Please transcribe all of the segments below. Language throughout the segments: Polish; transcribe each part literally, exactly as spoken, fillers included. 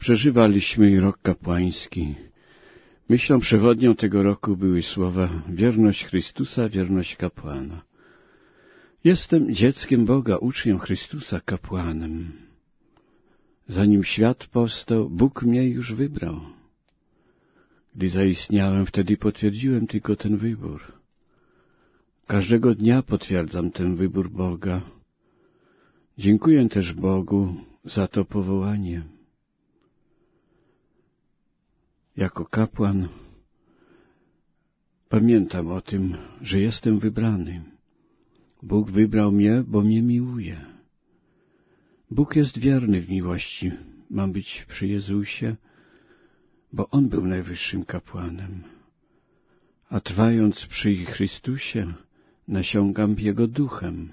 Przeżywaliśmy rok kapłański. Myślą przewodnią tego roku były słowa wierność Chrystusa, wierność kapłana. Jestem dzieckiem Boga, uczniem Chrystusa, kapłanem. Zanim świat powstał, Bóg mnie już wybrał. Gdy zaistniałem, wtedy potwierdziłem tylko ten wybór. Każdego dnia potwierdzam ten wybór Boga. Dziękuję też Bogu za to powołanie. Jako kapłan pamiętam o tym, że jestem wybrany. Bóg wybrał mnie, bo mnie miłuje. Bóg jest wierny w miłości. Mam być przy Jezusie, bo On był najwyższym kapłanem. A trwając przy Chrystusie, nasiągam Jego duchem.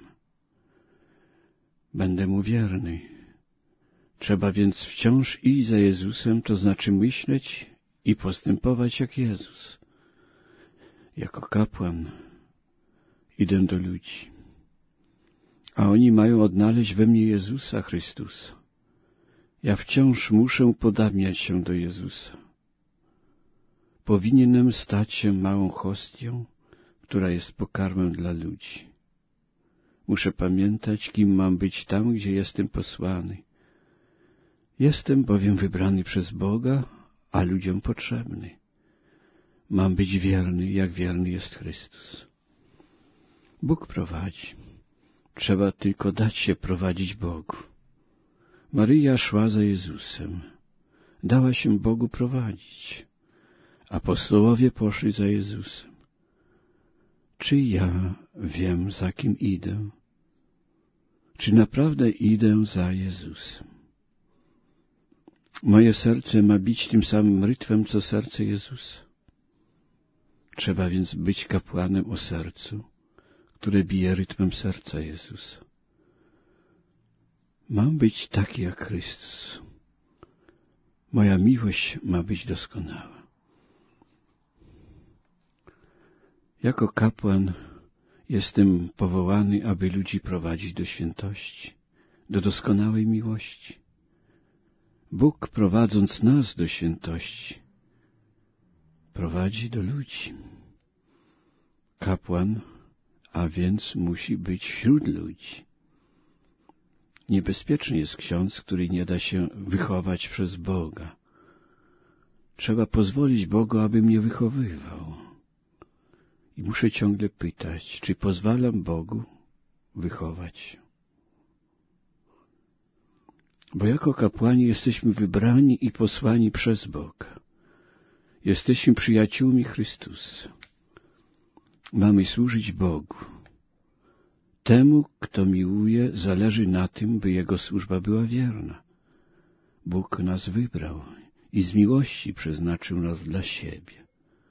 Będę Mu wierny. Trzeba więc wciąż iść za Jezusem, to znaczy myśleć i postępować jak Jezus. Jako kapłan idę do ludzi, a oni mają odnaleźć we mnie Jezusa Chrystusa. Ja wciąż muszę podabniać się do Jezusa. Powinienem stać się małą hostią, która jest pokarmem dla ludzi. Muszę pamiętać, kim mam być tam, gdzie jestem posłany. Jestem bowiem wybrany przez Boga, a ludziom potrzebny. Mam być wierny, jak wierny jest Chrystus. Bóg prowadzi. Trzeba tylko dać się prowadzić Bogu. Maryja szła za Jezusem. Dała się Bogu prowadzić. Apostołowie poszli za Jezusem. Czy ja wiem, za kim idę? Czy naprawdę idę za Jezusem? Moje serce ma bić tym samym rytmem, co serce Jezusa. Trzeba więc być kapłanem o sercu, które bije rytmem serca Jezusa. Mam być taki jak Chrystus. Moja miłość ma być doskonała. Jako kapłan jestem powołany, aby ludzi prowadzić do świętości, do doskonałej miłości. Bóg, prowadząc nas do świętości, prowadzi do ludzi. Kapłan, a więc musi być wśród ludzi. Niebezpieczny jest ksiądz, który nie da się wychować przez Boga. Trzeba pozwolić Bogu, aby mnie wychowywał. I muszę ciągle pytać, czy pozwalam Bogu wychować. Bo jako kapłani jesteśmy wybrani i posłani przez Boga. Jesteśmy przyjaciółmi Chrystusa. Mamy służyć Bogu. Temu, kto miłuje, zależy na tym, by Jego służba była wierna. Bóg nas wybrał i z miłości przeznaczył nas dla siebie.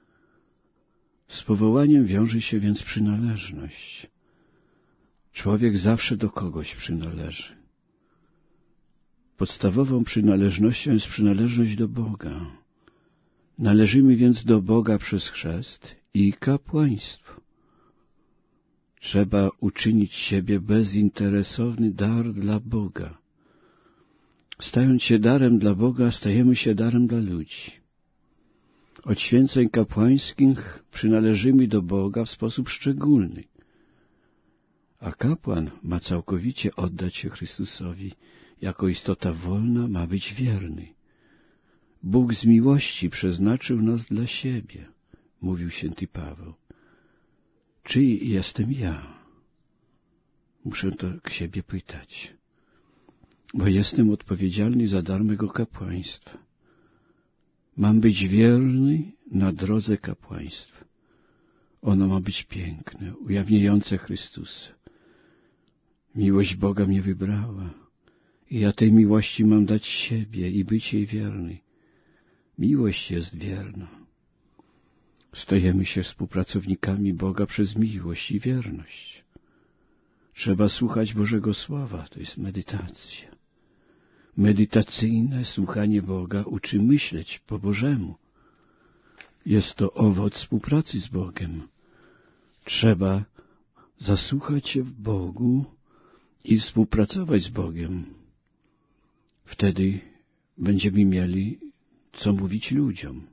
Z powołaniem wiąże się więc przynależność. Człowiek zawsze do kogoś przynależy. Podstawową przynależnością jest przynależność do Boga. Należymy więc do Boga przez chrzest i kapłaństwo. Trzeba uczynić siebie bezinteresowny dar dla Boga. Stając się darem dla Boga, stajemy się darem dla ludzi. Od święceń kapłańskich przynależymy do Boga w sposób szczególny. A kapłan ma całkowicie oddać się Chrystusowi. Jako istota wolna ma być wierny. Bóg z miłości przeznaczył nas dla siebie, mówił święty Paweł. Czy jestem ja? Muszę to k siebie pytać, bo jestem odpowiedzialny za dar mego kapłaństwa. Mam być wierny na drodze kapłaństwa. Ono ma być piękne, ujawniające Chrystusa. Miłość Boga mnie wybrała. I ja tej miłości mam dać siebie i być jej wierny. Miłość jest wierna. Stajemy się współpracownikami Boga przez miłość i wierność. Trzeba słuchać Bożego Słowa, to jest medytacja. Medytacyjne słuchanie Boga uczy myśleć po Bożemu. Jest to owoc współpracy z Bogiem. Trzeba zasłuchać się w Bogu i współpracować z Bogiem. Wtedy będziemy mieli co mówić ludziom.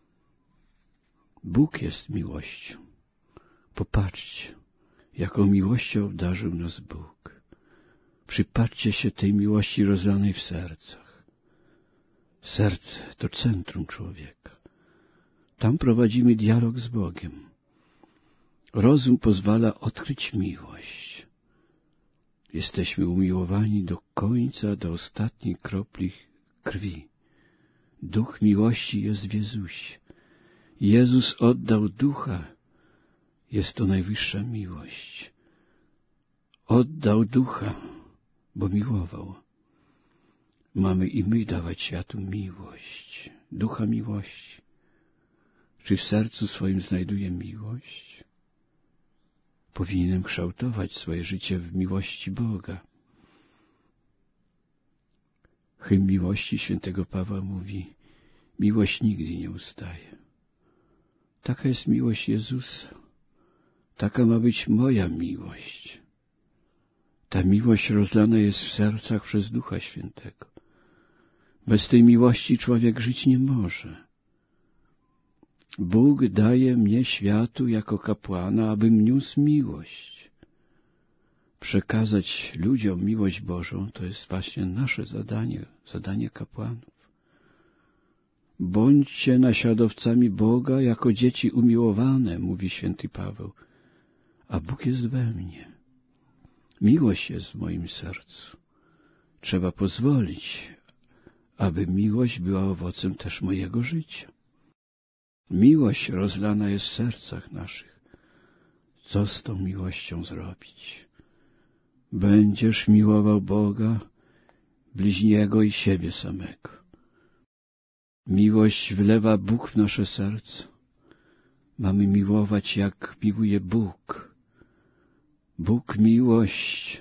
Bóg jest miłością. Popatrzcie, jaką miłością obdarzył nas Bóg. Przypatrzcie się tej miłości rozlanej w sercach. Serce to centrum człowieka. Tam prowadzimy dialog z Bogiem. Rozum pozwala odkryć miłość. Jesteśmy umiłowani do końca, do ostatniej kropli krwi. Duch miłości jest w Jezusie. Jezus oddał Ducha. Jest to najwyższa miłość. Oddał Ducha, bo miłował. Mamy i my dawać światu miłość, Ducha miłości. Czy w sercu swoim znajduję miłość? Powinienem kształtować swoje życie w miłości Boga. Hymn miłości świętego Pawła mówi: miłość nigdy nie ustaje. Taka jest miłość Jezusa. Taka ma być moja miłość. Ta miłość rozlana jest w sercach przez Ducha Świętego. Bez tej miłości człowiek żyć nie może. Bóg daje mnie światu jako kapłana, abym niósł miłość. Przekazać ludziom miłość Bożą to jest właśnie nasze zadanie, zadanie kapłanów. Bądźcie naśladowcami Boga jako dzieci umiłowane, mówi święty Paweł, a Bóg jest we mnie. Miłość jest w moim sercu. Trzeba pozwolić, aby miłość była owocem też mojego życia. Miłość rozlana jest w sercach naszych. Co z tą miłością zrobić? Będziesz miłował Boga, bliźniego i siebie samego. Miłość wlewa Bóg w nasze serce. Mamy miłować, jak miłuje Bóg. Bóg miłość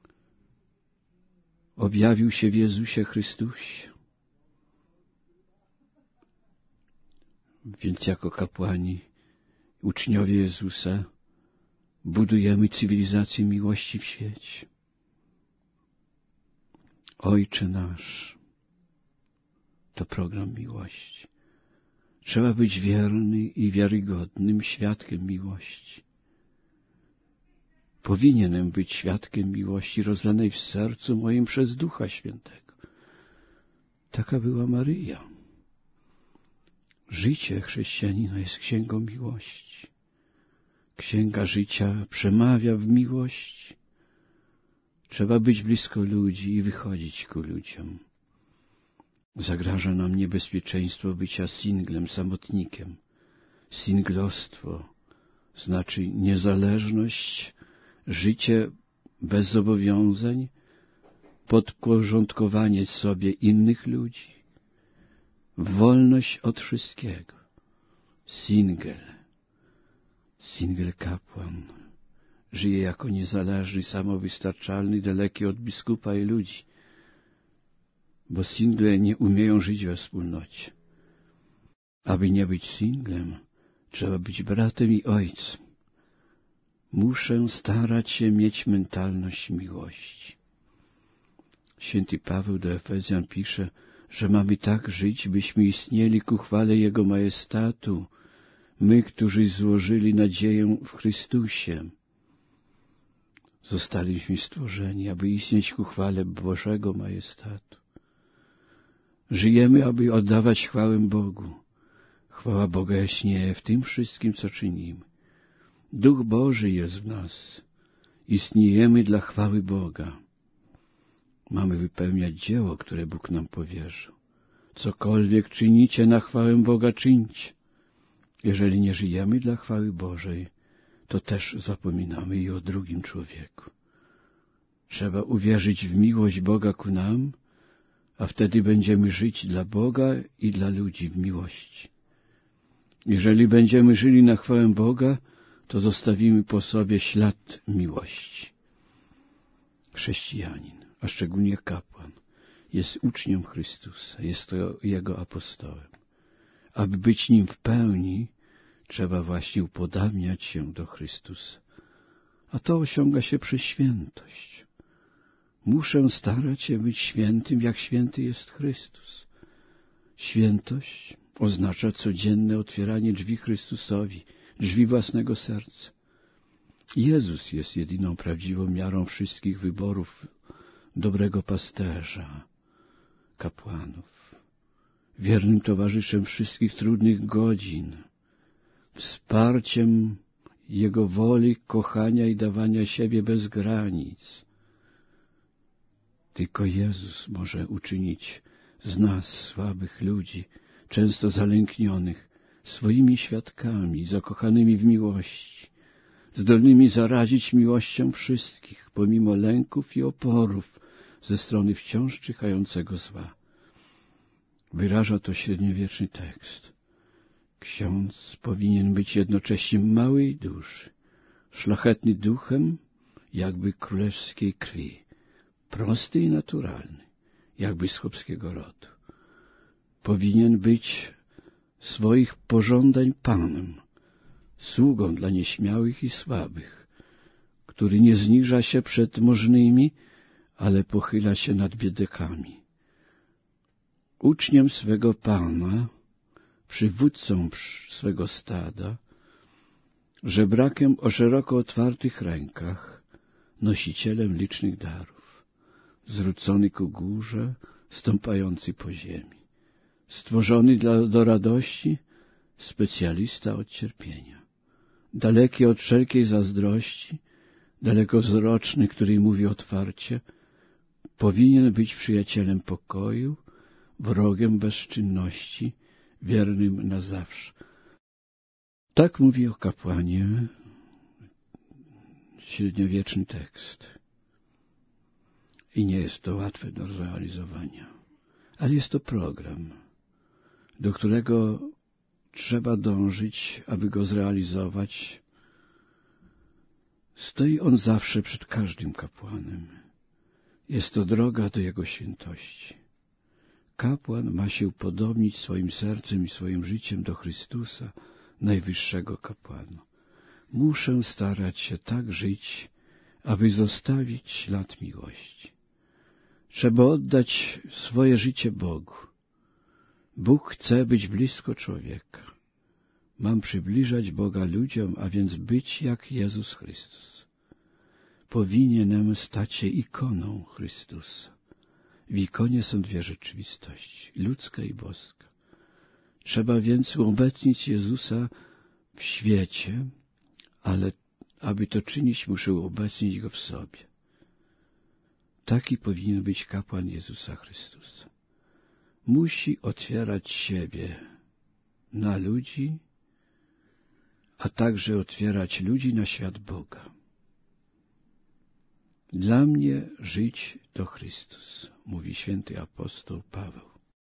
objawił się w Jezusie Chrystusie. Więc jako kapłani, uczniowie Jezusa, budujemy cywilizację miłości w świecie. Ojcze nasz, to program miłości. Trzeba być wierny i wiarygodnym świadkiem miłości. Powinienem być świadkiem miłości rozlanej w sercu moim przez Ducha Świętego. Taka była Maryja. Życie chrześcijanina jest księgą miłości. Księga życia przemawia w miłości. Trzeba być blisko ludzi i wychodzić ku ludziom. Zagraża nam niebezpieczeństwo bycia singlem, samotnikiem. Singlostwo znaczy niezależność, życie bez zobowiązań, podporządkowanie sobie innych ludzi, wolność od wszystkiego. Singiel, singiel kapłan żyje jako niezależny, samowystarczalny, daleki od biskupa i ludzi, bo single nie umieją żyć we wspólnocie. Aby nie być singlem, trzeba być bratem i ojcem. Muszę starać się mieć mentalność miłości. Święty Paweł do Efezjan pisze, że mamy tak żyć, byśmy istnieli ku chwale Jego majestatu, my, którzy złożyli nadzieję w Chrystusie. Zostaliśmy stworzeni, aby istnieć ku chwale Bożego majestatu. Żyjemy, aby oddawać chwałę Bogu. Chwała Boga jaśnieje w tym wszystkim, co czynimy. Duch Boży jest w nas. Istniejemy dla chwały Boga. Mamy wypełniać dzieło, które Bóg nam powierzył. Cokolwiek czynicie na chwałę Boga, czyńcie. Jeżeli nie żyjemy dla chwały Bożej, to też zapominamy i o drugim człowieku. Trzeba uwierzyć w miłość Boga ku nam, a wtedy będziemy żyć dla Boga i dla ludzi w miłości. Jeżeli będziemy żyli na chwałę Boga, to zostawimy po sobie ślad miłości. Chrześcijanin, a szczególnie kapłan, jest uczniem Chrystusa, jest to Jego apostołem. Aby być Nim w pełni, trzeba właśnie upodabniać się do Chrystusa. A to osiąga się przez świętość. Muszę starać się być świętym, jak święty jest Chrystus. Świętość oznacza codzienne otwieranie drzwi Chrystusowi, drzwi własnego serca. Jezus jest jedyną prawdziwą miarą wszystkich wyborów dobrego pasterza, kapłanów, wiernym towarzyszem wszystkich trudnych godzin, wsparciem Jego woli, kochania i dawania siebie bez granic. Tylko Jezus może uczynić z nas, słabych ludzi, często zalęknionych, swoimi świadkami, zakochanymi w miłości, zdolnymi zarazić miłością wszystkich, pomimo lęków i oporów ze strony wciąż czyhającego zła. Wyraża to średniowieczny tekst. Ksiądz powinien być jednocześnie małej duszy, szlachetny duchem, jakby królewskiej krwi, prosty i naturalny, jakby z chłopskiego rodu. Powinien być swoich pożądań panem, sługą dla nieśmiałych i słabych, który nie zniża się przed możnymi, ale pochyla się nad biedakami. Uczniem swego Pana, przywódcą swego stada, żebrakiem o szeroko otwartych rękach, nosicielem licznych darów, zwrócony ku górze, stąpający po ziemi, stworzony dla, do radości, specjalista od cierpienia, daleki od wszelkiej zazdrości, dalekowzroczny, który mówi otwarcie, powinien być przyjacielem pokoju, wrogiem bezczynności, wiernym na zawsze. Tak mówi o kapłanie średniowieczny tekst. I nie jest to łatwe do zrealizowania, ale jest to program, do którego trzeba dążyć, aby go zrealizować. Stoi on zawsze przed każdym kapłanem. Jest to droga do jego świętości. Kapłan ma się upodobnić swoim sercem i swoim życiem do Chrystusa, najwyższego kapłana. Muszę starać się tak żyć, aby zostawić ślad miłości. Trzeba oddać swoje życie Bogu. Bóg chce być blisko człowieka. Mam przybliżać Boga ludziom, a więc być jak Jezus Chrystus. Powinienem stać się ikoną Chrystusa. W ikonie są dwie rzeczywistości, ludzka i boska. Trzeba więc uobecnić Jezusa w świecie, ale aby to czynić, muszę uobecnić Go w sobie. Taki powinien być kapłan Jezusa Chrystusa. Musi otwierać siebie na ludzi, a także otwierać ludzi na świat Boga. Dla mnie żyć to Chrystus, mówi święty apostoł Paweł.